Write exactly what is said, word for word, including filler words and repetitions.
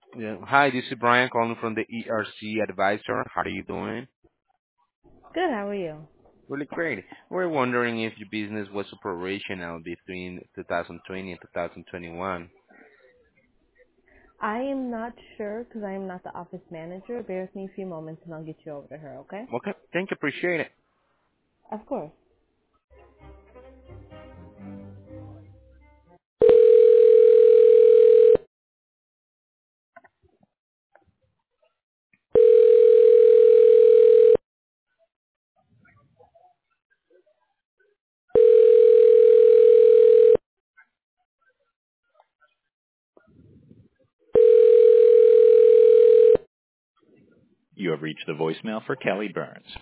Yeah. Hi, this is Brian calling from the E R C Advisor. How are you doing? Good, how are you? Really great. We're wondering if your business was operational between two thousand twenty and two thousand twenty-one. I am not sure because I am not the office manager. Bear with me a few moments and I'll get you over to her, okay? Okay. Thank you. Appreciate it. Of course. You have reached the voicemail for Kelly Burns.